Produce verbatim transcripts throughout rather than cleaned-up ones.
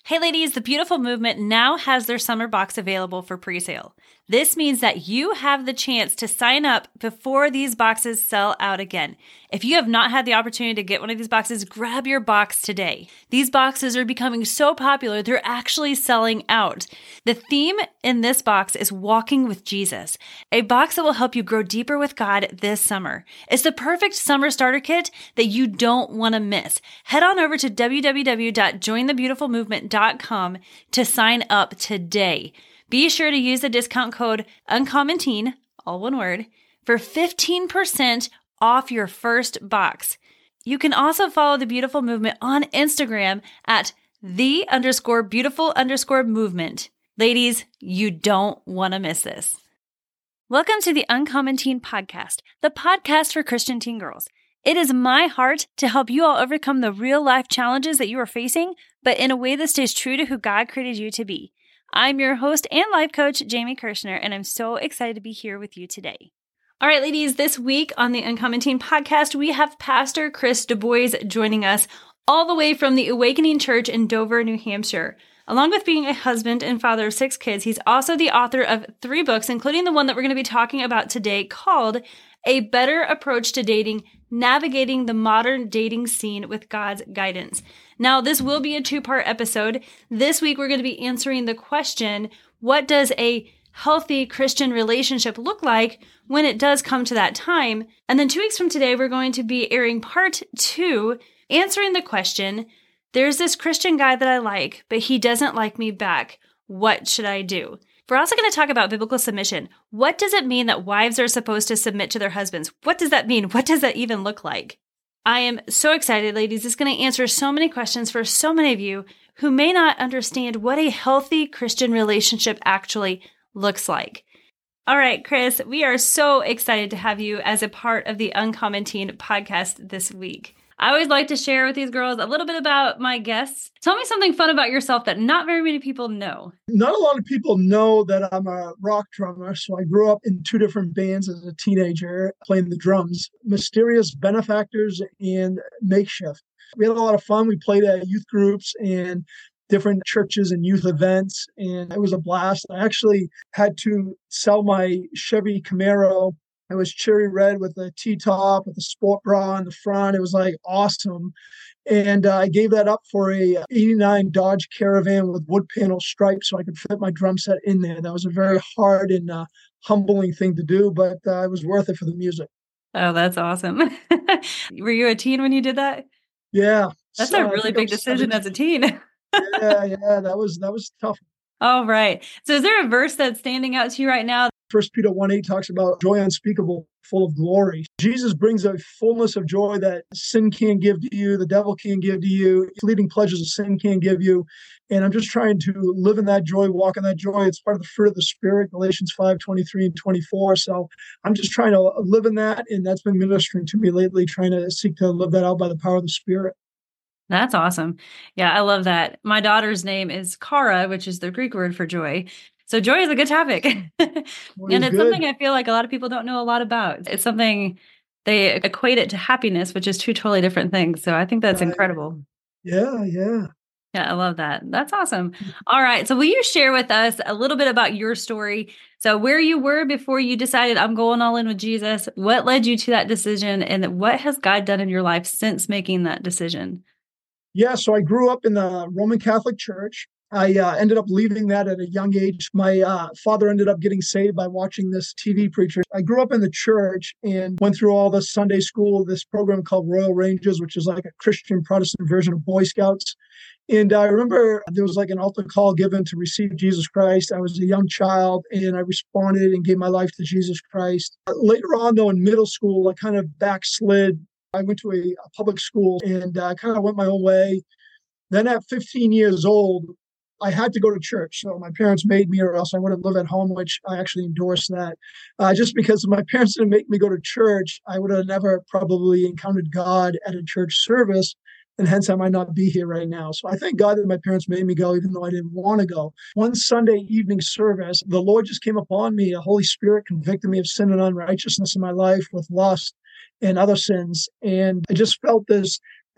Hey ladies, the Beautiful Movement now has their summer box available for pre-sale. This means that you have the chance to sign up before these boxes sell out again. If you have not had the opportunity to get one of these boxes, grab your box today. These boxes are becoming so popular, they're actually selling out. The theme in this box is Walking with Jesus, a box that will help you grow deeper with God this summer. It's the perfect summer starter kit that you don't want to miss. Head on over to w w w dot join the beautiful movement dot com to sign up today. Be sure to use the discount code UncommonTeen, all one word, for fifteen percent off your first box. You can also follow the Beautiful Movement on Instagram at the underscore beautiful underscore movement. Ladies, you don't want to miss this. Welcome to the Uncommon Teen Podcast, the podcast for Christian teen girls. It is my heart to help you all overcome the real life challenges that you are facing, but in a way that stays true to who God created you to be. I'm your host and life coach, Jamie Kirshner, and I'm so excited to be here with you today. All right, ladies, this week on the Uncommon Teen Podcast, we have Pastor Chris DuBois joining us all the way from the Awakening Church in Dover, New Hampshire. Along with being a husband and father of six kids, he's also the author of three books, including the one that we're going to be talking about today called A Better Approach to Dating, Navigating the Modern Dating Scene with God's Guidance. Now, this will be a two-part episode. This week, we're going to be answering the question, what does a healthy Christian relationship look like when it does come to that time? And then two weeks from today, we're going to be airing part two, answering the question, there's this Christian guy that I like, but he doesn't like me back. What should I do? We're also going to talk about biblical submission. What does it mean that wives are supposed to submit to their husbands? What does that mean? What does that even look like? I am so excited, ladies. It's going to answer so many questions for so many of you who may not understand what a healthy Christian relationship actually looks like. All right, Chris, we are so excited to have you as a part of the Uncommon Teen Podcast this week. I always like to share with these girls a little bit about my guests. Tell me something fun about yourself that not very many people know. Not a lot of people know that I'm a rock drummer. So I grew up in two different bands as a teenager playing the drums, Mysterious Benefactors and Makeshift. We had a lot of fun. We played at youth groups and different churches and youth events, and it was a blast. I actually had to sell my Chevy Camaro. It was cherry red with a T-top, with a sport bra on the front. It was like awesome. And uh, I gave that up for a eighty-nine Dodge Caravan with wood panel stripes so I could fit my drum set in there. That was a very hard and uh, humbling thing to do, but uh, it was worth it for the music. Oh, that's awesome. Were you a teen when you did that? Yeah. That's so, a really big decision as a teen. yeah, yeah, that was that was tough. All right. So is there a verse that's standing out to you right now? First Peter one eight talks about joy unspeakable, full of glory. Jesus brings a fullness of joy that sin can't give to you, the devil can't give to you, fleeting pleasures of sin can't give you. And I'm just trying to live in that joy, walk in that joy. It's part of the fruit of the Spirit, Galatians five twenty-three and twenty-four. So I'm just trying to live in that. And that's been ministering to me lately, trying to seek to live that out by the power of the Spirit. That's awesome. Yeah, I love that. My daughter's name is Kara, which is the Greek word for joy. So joy is a good topic. and it's good. something I feel like a lot of people don't know a lot about. It's something they equate it to happiness, which is two totally different things. So I think that's Right. incredible. Yeah, yeah. Yeah, I love that. That's awesome. All right. So will you share with us a little bit about your story? So where you were before you decided I'm going all in with Jesus, what led you to that decision, and what has God done in your life since making that decision? Yeah, so I grew up in the Roman Catholic Church. I uh, ended up leaving that at a young age. My uh, father ended up getting saved by watching this T V preacher. I grew up in the church and went through all the Sunday school, this program called Royal Rangers, which is like a Christian Protestant version of Boy Scouts. And I remember there was like an altar call given to receive Jesus Christ. I was a young child and I responded and gave my life to Jesus Christ. Later on, though, in middle school, I kind of backslid. I went to a, a public school and I uh, kind of went my own way. Then at fifteen years old, I had to go to church. So my parents made me, or else I wouldn't live at home, which I actually endorse that. Uh, just because my parents didn't make me go to church, I would have never probably encountered God at a church service. And hence I might not be here right now. So I thank God that my parents made me go, even though I didn't want to go. One Sunday evening service, the Lord just came upon me. The Holy Spirit convicted me of sin and unrighteousness in my life with lust and other sins. And I just felt this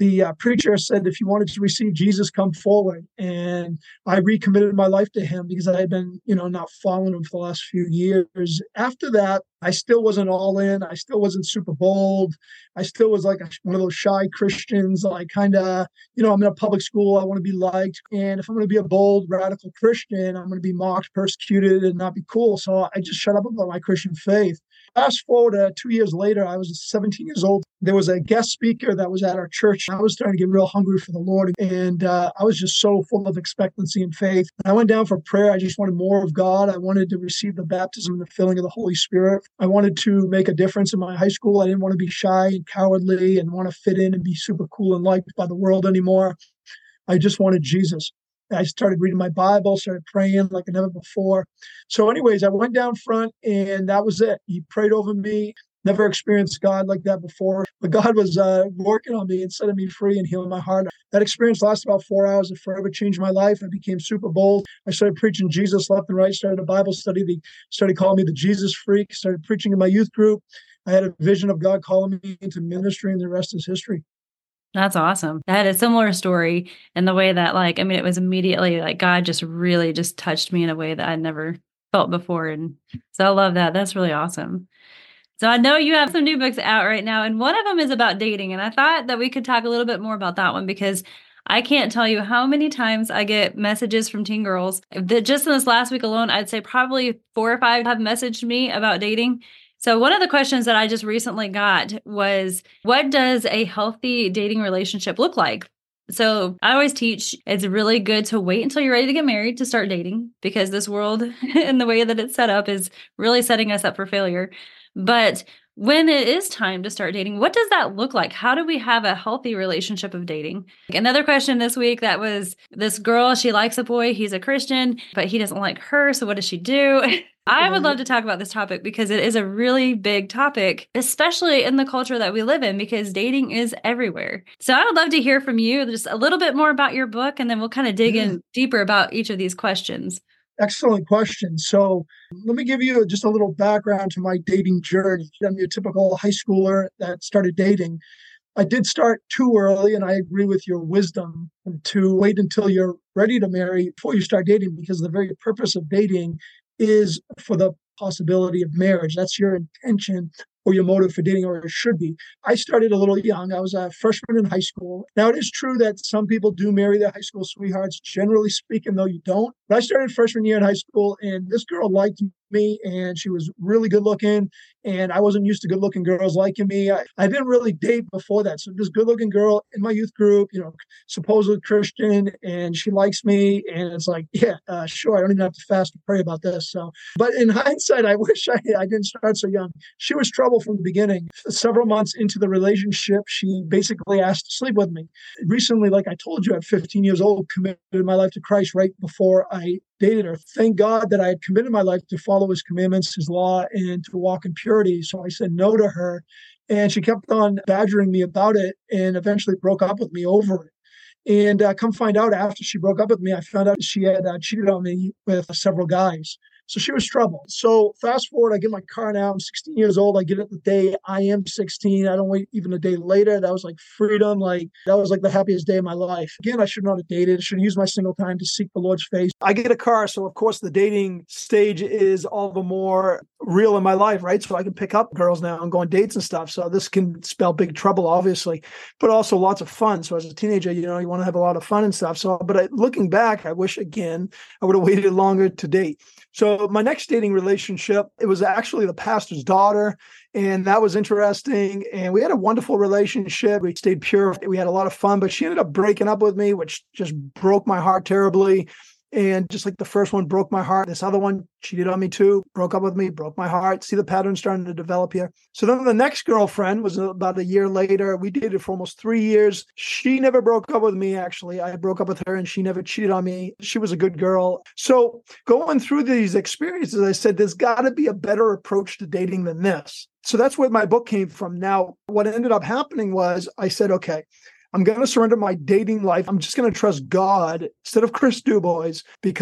the uh, preacher said, if you wanted to receive Jesus, come forward. And I recommitted my life to him because I had been, you know, not following him for the last few years. After that, I still wasn't all in. I still wasn't super bold. I still was like a, one of those shy Christians. Like kind of, you know, I'm in a public school. I want to be liked. And if I'm going to be a bold, radical Christian, I'm going to be mocked, persecuted, and not be cool. So I just shut up about my Christian faith. Fast forward uh, two years later, I was seventeen years old. There was a guest speaker that was at our church. I was starting to get real hungry for the Lord. And uh, I was just so full of expectancy and faith. I went down for prayer. I just wanted more of God. I wanted to receive the baptism and the filling of the Holy Spirit. I wanted to make a difference in my high school. I didn't want to be shy and cowardly and want to fit in and be super cool and liked by the world anymore. I just wanted Jesus. I started reading my Bible, started praying like never before. So anyways, I went down front and that was it. He prayed over me. Never experienced God like that before. But God was uh, working on me and setting me free and healing my heart. That experience lasted about four hours. It forever changed my life. I became super bold. I started preaching Jesus left and right, started a Bible study. They started calling me the Jesus freak, started preaching in my youth group. I had a vision of God calling me into ministry, and the rest is history. That's awesome. I had a similar story in the way that, like, I mean, it was immediately like God just really just touched me in a way that I'd never felt before. And so I love that. That's really awesome. So I know you have some new books out right now, and one of them is about dating. And I thought that we could talk a little bit more about that one because I can't tell you how many times I get messages from teen girls that just in this last week alone, I'd say probably four or five have messaged me about dating. So one of the questions that I just recently got was, what does a healthy dating relationship look like? So I always teach it's really good to wait until you're ready to get married to start dating because this world and the way that it's set up is really setting us up for failure. But when it is time to start dating, what does that look like? How do we have a healthy relationship of dating? Another question this week that was this girl, she likes a boy, he's a Christian, but he doesn't like her. So what does she do? I would love to talk about this topic because it is a really big topic, especially in the culture that we live in, because dating is everywhere. So I would love to hear from you just a little bit more about your book, and then we'll kind of dig yeah. in deeper about each of these questions. Excellent question. So let me give you just a little background to my dating journey. I'm your typical high schooler that started dating. I did start too early, and I agree with your wisdom to wait until you're ready to marry before you start dating, because the very purpose of dating is for the possibility of marriage. That's your intention or your motive for dating, or it should be. I started a little young. I was a freshman in high school. Now, it is true that some people do marry their high school sweethearts. Generally speaking, though, you don't. But I started freshman year in high school, and this girl liked me, and she was really good looking, and I wasn't used to good looking girls liking me. I, I didn't really date before that. So this good looking girl in my youth group, you know, supposedly Christian, and she likes me. And it's like, yeah, uh, sure. I don't even have to fast and pray about this. So, but in hindsight, I wish I, I didn't start so young. She was trouble from the beginning. Several months into the relationship, she basically asked to sleep with me. Recently, like I told you, at fifteen years old, committed my life to Christ right before I dated her. Thank God that I had committed my life to follow his commandments, his law, and to walk in purity. So I said no to her, and she kept on badgering me about it and eventually broke up with me over it. And uh, come find out, after she broke up with me, I found out she had uh, cheated on me with several guys. So she was trouble. So fast forward, I get my car now. I'm sixteen years old. I get it the day I am sixteen. I don't wait even a day later. That was like freedom. Like that was like the happiest day of my life. Again, I should not have dated. I should have used my single time to seek the Lord's face. I get a car. So of course the dating stage is all the more real in my life, right? So I can pick up girls now and go on dates and stuff. So this can spell big trouble, obviously, but also lots of fun. So as a teenager, you know, you want to have a lot of fun and stuff. So, but I, looking back, I wish again, I would have waited longer to date. So my next dating relationship, it was actually the pastor's daughter, and that was interesting. And we had a wonderful relationship. We stayed pure. We had a lot of fun, but she ended up breaking up with me, which just broke my heart terribly. And just like the first one broke my heart, this other one cheated on me too, broke up with me, broke my heart. See the pattern starting to develop here. So then the next girlfriend was about a year later. We dated for almost three years. She never broke up with me, actually. I broke up with her and she never cheated on me. She was a good girl. So going through these experiences, I said, there's got to be a better approach to dating than this. So that's where my book came from. Now, what ended up happening was I said, okay, I'm going to surrender my dating life. I'm just going to trust God instead of Chris Dubois, because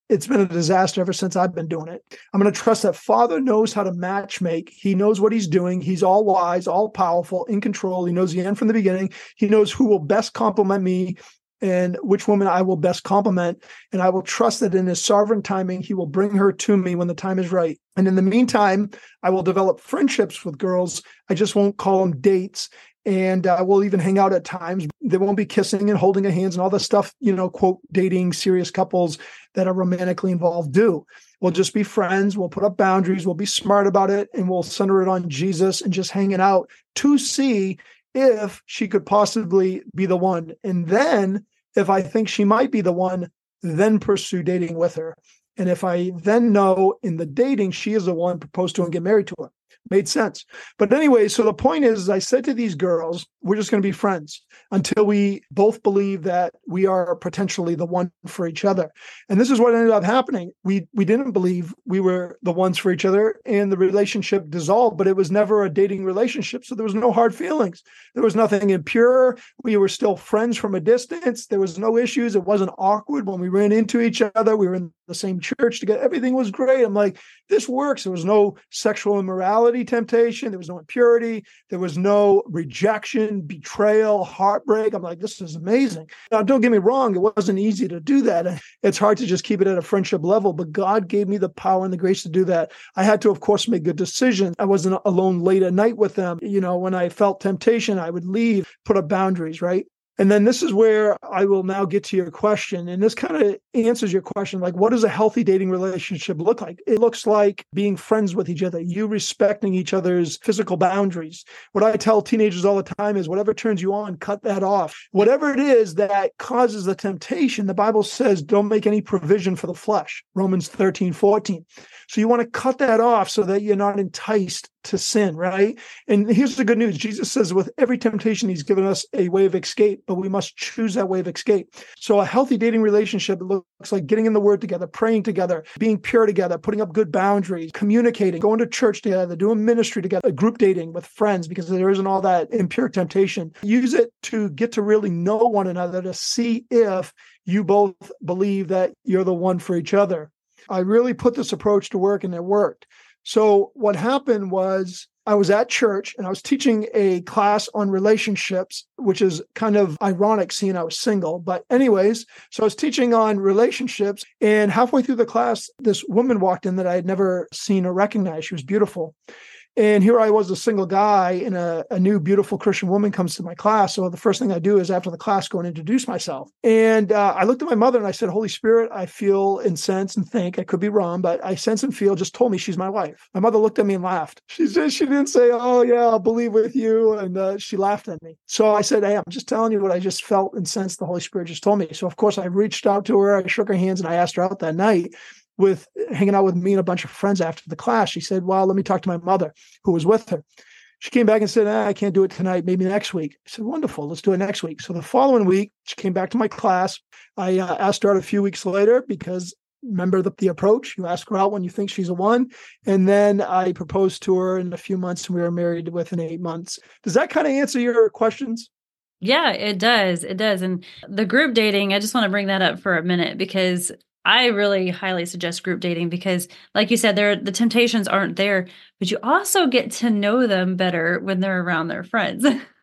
it's been a disaster ever since I've been doing it. I'm going to trust that Father knows how to match make. He knows what he's doing. He's all wise, all powerful, in control. He knows the end from the beginning. He knows who will best complement me and which woman I will best complement. And I will trust that in his sovereign timing, he will bring her to me when the time is right. And in the meantime, I will develop friendships with girls. I just won't call them dates. And uh, we'll even hang out at times. There won't be kissing and holding of hands and all the stuff, you know, quote, dating serious couples that are romantically involved do. We'll just be friends. We'll put up boundaries. We'll be smart about it. And we'll center it on Jesus and just hanging out to see if she could possibly be the one. And then if I think she might be the one, then pursue dating with her. And if I then know in the dating, she is the one, propose to and get married to her. Made sense. But anyway, so the point is, I said to these girls, we're just going to be friends until we both believe that we are potentially the one for each other. And this is what ended up happening. We we didn't believe we were the ones for each other, and the relationship dissolved, but it was never a dating relationship. So there was no hard feelings. There was nothing impure. We were still friends from a distance. There was no issues. It wasn't awkward when we ran into each other. We were in the same church together. Everything was great. I'm like, this works. There was no sexual immorality temptation. There was no impurity. There was no rejection, betrayal, heartbreak. I'm like, this is amazing. Now, don't get me wrong. It wasn't easy to do that. It's hard to just keep it at a friendship level, but God gave me the power and the grace to do that. I had to, of course, make good decisions. I wasn't alone late at night with them. You know, when I felt temptation, I would leave, put up boundaries, right? And then this is where I will now get to your question. And this kind of answers your question, like, what does a healthy dating relationship look like? It looks like being friends with each other, you respecting each other's physical boundaries. What I tell teenagers all the time is whatever turns you on, cut that off. Whatever it is that causes the temptation, the Bible says, don't make any provision for the flesh. Romans thirteen, fourteen. So you want to cut that off so that you're not enticed to sin, right? And here's the good news. Jesus says with every temptation, he's given us a way of escape, but we must choose that way of escape. So a healthy dating relationship looks like getting in the word together, praying together, being pure together, putting up good boundaries, communicating, going to church together, doing ministry together, group dating with friends, because there isn't all that impure temptation. Use it to get to really know one another, to see if you both believe that you're the one for each other. I really put this approach to work and it worked. So what happened was I was at church and I was teaching a class on relationships, which is kind of ironic seeing I was single. But anyways, so I was teaching on relationships, and halfway through the class, this woman walked in that I had never seen or recognized. She was beautiful. And here I was, a single guy, and a, a new, beautiful Christian woman comes to my class. So the first thing I do is after the class, go and introduce myself. And uh, I looked at my mother and I said, Holy Spirit, I feel and sense and think, I could be wrong, but I sense and feel just told me she's my wife. My mother looked at me and laughed. She just, she didn't say, oh yeah, I'll believe with you. And uh, she laughed at me. So I said, hey, I'm just telling you what I just felt and sensed the Holy Spirit just told me. So of course I reached out to her, I shook her hands, and I asked her out that night. With hanging out with me and a bunch of friends after the class. She said, well, let me talk to my mother who was with her. She came back and said, ah, I can't do it tonight, maybe next week. I said, wonderful, let's do it next week. So the following week, she came back to my class. I uh, asked her out a few weeks later because remember the, the approach, you ask her out when you think she's a one. And then I proposed to her in a few months and we were married within eight months. Does that kind of answer your questions? Yeah, it does. It does. And the group dating, I just want to bring that up for a minute because I really highly suggest group dating because, like you said, there the temptations aren't there, but you also get to know them better when they're around their friends.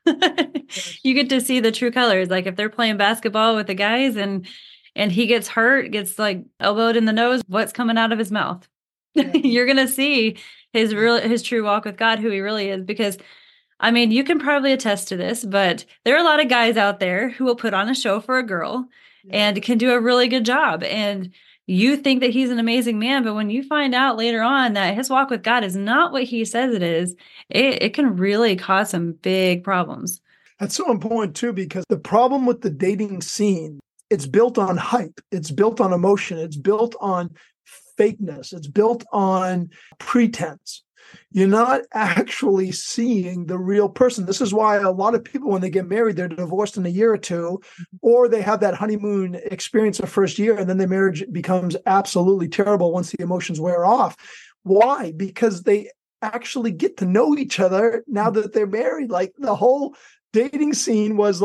You get to see the true colors. Like if they're playing basketball with the guys and and he gets hurt, gets like elbowed in the nose, what's coming out of his mouth? Yeah. You're gonna see his real his true walk with God, who he really is. Because I mean, you can probably attest to this, but there are a lot of guys out there who will put on a show for a girl. And can do a really good job. And you think that he's an amazing man, but when you find out later on that his walk with God is not what he says it is, it, it can really cause some big problems. That's so important too, because the problem with the dating scene, it's built on hype. It's built on emotion. It's built on fakeness. It's built on pretense. You're not actually seeing the real person. This is why a lot of people, when they get married, they're divorced in a year or two, or they have that honeymoon experience the first year, and then their marriage becomes absolutely terrible once the emotions wear off. Why? Because they actually get to know each other now that they're married. Like the whole dating scene was like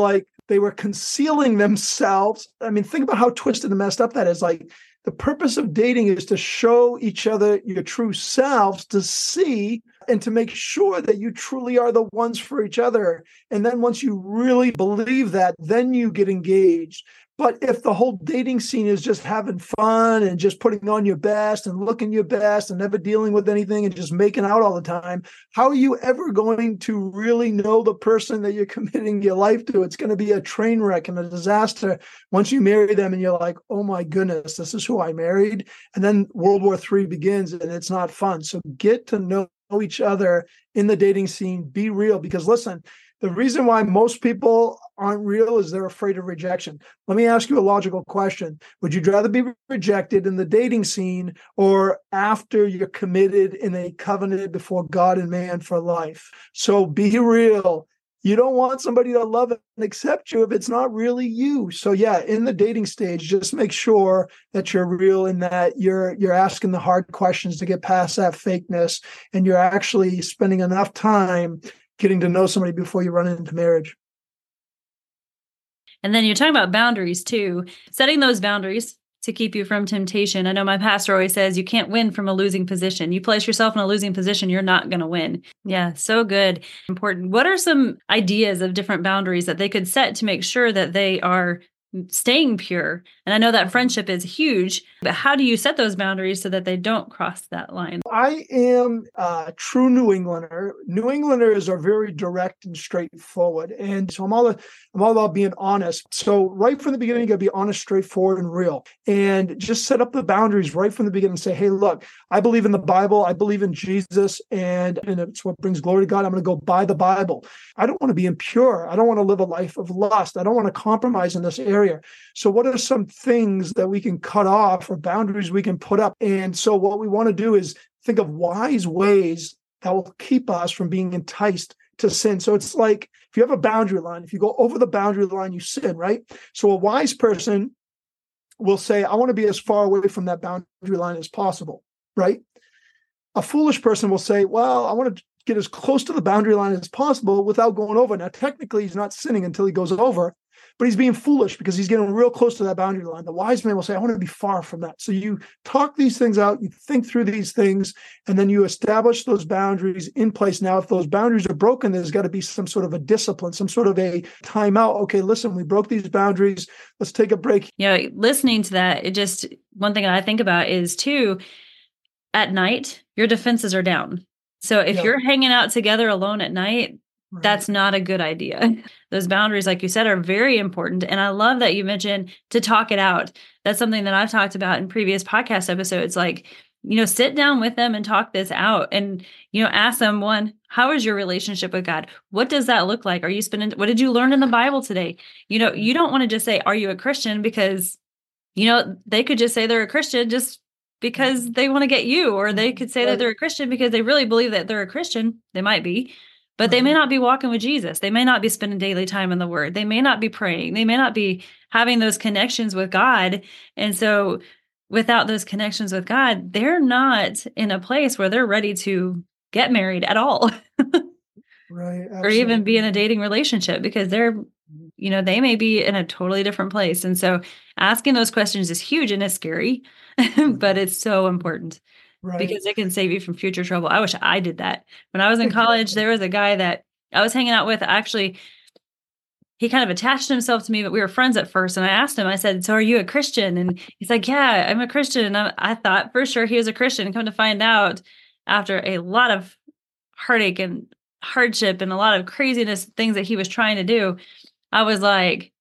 They were concealing themselves. I mean, think about how twisted and messed up that is. Like, the purpose of dating is to show each other your true selves, to see and to make sure that you truly are the ones for each other. And then once you really believe that, then you get engaged. But if the whole dating scene is just having fun and just putting on your best and looking your best and never dealing with anything and just making out all the time, how are you ever going to really know the person that you're committing your life to? It's going to be a train wreck and a disaster once you marry them and you're like, oh my goodness, this is who I married. And then World War Three begins and it's not fun. So get to know each other in the dating scene. Be real, because listen, the reason why most people aren't real is they're afraid of rejection. Let me ask you a logical question. Would you rather be rejected in the dating scene or after you're committed in a covenant before God and man for life? So be real. You don't want somebody to love and accept you if it's not really you. So yeah, in the dating stage, just make sure that you're real and that you're you're asking the hard questions to get past that fakeness, and you're actually spending enough time getting to know somebody before you run into marriage. And then you're talking about boundaries too, setting those boundaries to keep you from temptation. I know my pastor always says you can't win from a losing position. You place yourself in a losing position, you're not going to win. Yeah, so good. Important. What are some ideas of different boundaries that they could set to make sure that they are staying pure? And I know that friendship is huge, but how do you set those boundaries so that they don't cross that line? I am a true New Englander. New Englanders are very direct and straightforward. And so I'm all, I'm all about being honest. So right from the beginning, you got to be honest, straightforward, and real. And just set up the boundaries right from the beginning and say, hey, look, I believe in the Bible. I believe in Jesus. And, and it's what brings glory to God. I'm going to go by the Bible. I don't want to be impure. I don't want to live a life of lust. I don't want to compromise in this area. So what are some things that we can cut off or boundaries we can put up? And so what we want to do is think of wise ways that will keep us from being enticed to sin. So it's like, if you have a boundary line, if you go over the boundary line, you sin, right? So a wise person will say, I want to be as far away from that boundary line as possible, right? A foolish person will say, well, I want to get as close to the boundary line as possible without going over. Now, technically, he's not sinning until he goes over, but he's being foolish because he's getting real close to that boundary line. The wise man will say, I want to be far from that. So you talk these things out, you think through these things, and then you establish those boundaries in place. Now, if those boundaries are broken, there's got to be some sort of a discipline, some sort of a timeout. Okay, listen, we broke these boundaries. Let's take a break. Yeah, you know, listening to that, it just, one thing I think about is too, at night, your defenses are down. So if yeah. you're hanging out together alone at night, right. that's not a good idea. Those boundaries, like you said, are very important. And I love that you mentioned to talk it out. That's something that I've talked about in previous podcast episodes. Like, you know, sit down with them and talk this out and, you know, ask them, one, how is your relationship with God? What does that look like? Are you spending, what did you learn in the Bible today? You know, you don't want to just say, are you a Christian? Because, you know, they could just say they're a Christian just because they want to get you, or they could say right. that they're a Christian because they really believe that they're a Christian. They might be, but right. they may not be walking with Jesus. They may not be spending daily time in the Word. They may not be praying. They may not be having those connections with God. And so without those connections with God, they're not in a place where they're ready to get married at all. Right. Or even be in a dating relationship, because they're, you know, they may be in a totally different place. And so asking those questions is huge, and it's scary, but it's so important right. because it can save you from future trouble. I wish I did that. When I was in college, there was a guy that I was hanging out with. Actually, he kind of attached himself to me, but we were friends at first. And I asked him, I said, so are you a Christian? And he's like, yeah, I'm a Christian. And I, I thought for sure he was a Christian. And come to find out, after a lot of heartache and hardship and a lot of craziness, things that he was trying to do, I was like,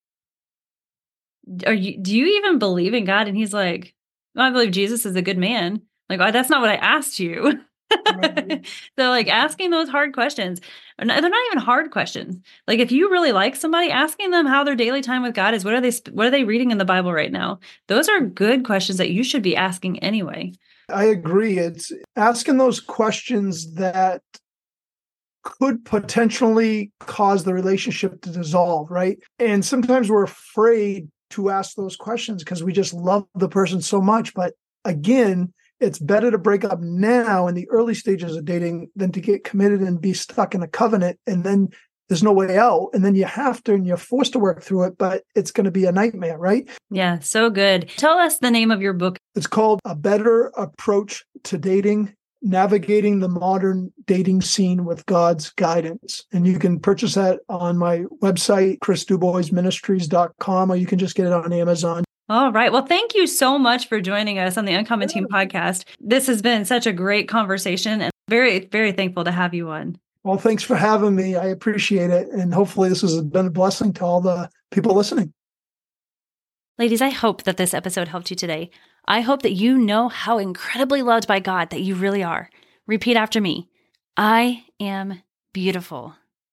are you, do you even believe in God? And he's like, well, I believe Jesus is a good man. Like, oh, that's not what I asked you. Right. So like asking those hard questions, they're not even hard questions. Like if you really like somebody, asking them how their daily time with God is, what are they, what are they reading in the Bible right now? Those are good questions that you should be asking anyway. I agree. It's asking those questions that could potentially cause the relationship to dissolve, right? And sometimes we're afraid to ask those questions because we just love the person so much. But again, it's better to break up now in the early stages of dating than to get committed and be stuck in a covenant and then there's no way out. And then you have to, and you're forced to work through it, but it's going to be a nightmare, right? Yeah, so good. Tell us the name of your book. It's called A Better Approach to Dating, Navigating the Modern Dating Scene with God's Guidance. And you can purchase that on my website, chris dubois ministries dot com, or you can just get it on Amazon. All right. Well, thank you so much for joining us on the Uncommon Team podcast. This has been such a great conversation and very, very thankful to have you on. Well, thanks for having me. I appreciate it. And hopefully this has been a blessing to all the people listening. Ladies, I hope that this episode helped you today. I hope that you know how incredibly loved by God that you really are. Repeat after me. I am beautiful.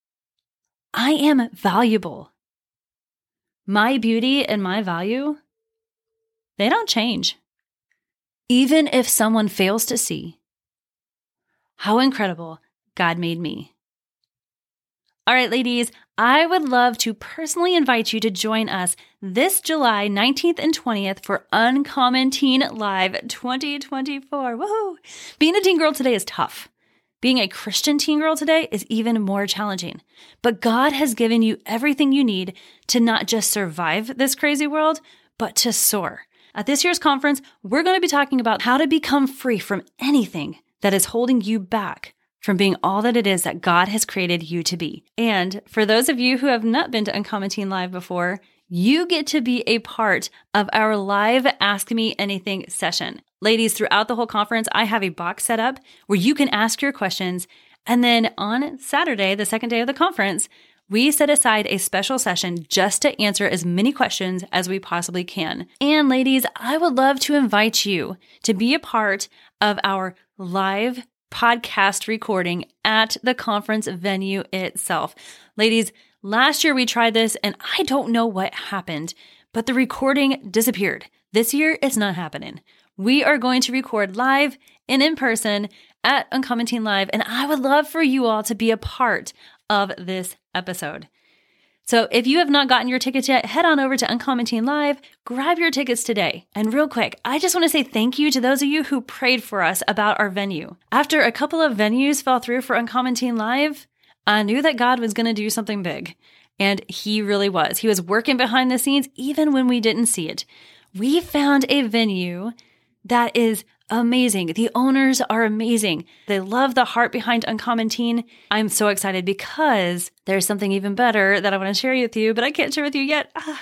I am valuable. My beauty and my value, they don't change. Even if someone fails to see how incredible God made me. All right, ladies, I would love to personally invite you to join us this July nineteenth and twentieth for Uncommon Teen Live twenty twenty-four. Woohoo! Being a teen girl today is tough. Being a Christian teen girl today is even more challenging. But God has given you everything you need to not just survive this crazy world, but to soar. At this year's conference, we're going to be talking about how to become free from anything that is holding you back from being all that it is that God has created you to be. And for those of you who have not been to Uncommon Teen Live before, you get to be a part of our live Ask Me Anything session. Ladies, throughout the whole conference, I have a box set up where you can ask your questions. And then on Saturday, the second day of the conference, we set aside a special session just to answer as many questions as we possibly can. And ladies, I would love to invite you to be a part of our live podcast recording at the conference venue itself. Ladies, last year we tried this and I don't know what happened, but the recording disappeared. This year, it's not happening. We are going to record live and in person at Uncommon Teen Live, and I would love for you all to be a part of this episode. So if you have not gotten your tickets yet, head on over to Uncommon Teen Live, grab your tickets today. And real quick, I just want to say thank you to those of you who prayed for us about our venue. After a couple of venues fell through for Uncommon Teen Live, I knew that God was going to do something big. And he really was. He was working behind the scenes even when we didn't see it. We found a venue that is amazing. The owners are amazing. They love the heart behind Uncommon Teen. I'm so excited because there's something even better that I want to share with you, but I can't share with you yet. Ah.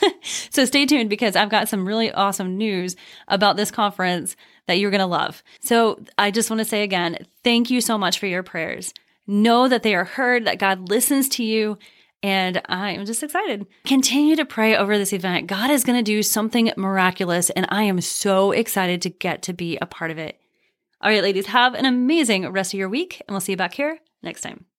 So stay tuned because I've got some really awesome news about this conference that you're going to love. So I just want to say again, thank you so much for your prayers. Know that they are heard, that God listens to you. And I'm just excited. Continue to pray over this event. God is going to do something miraculous, and I am so excited to get to be a part of it. All right, ladies, have an amazing rest of your week, and we'll see you back here next time.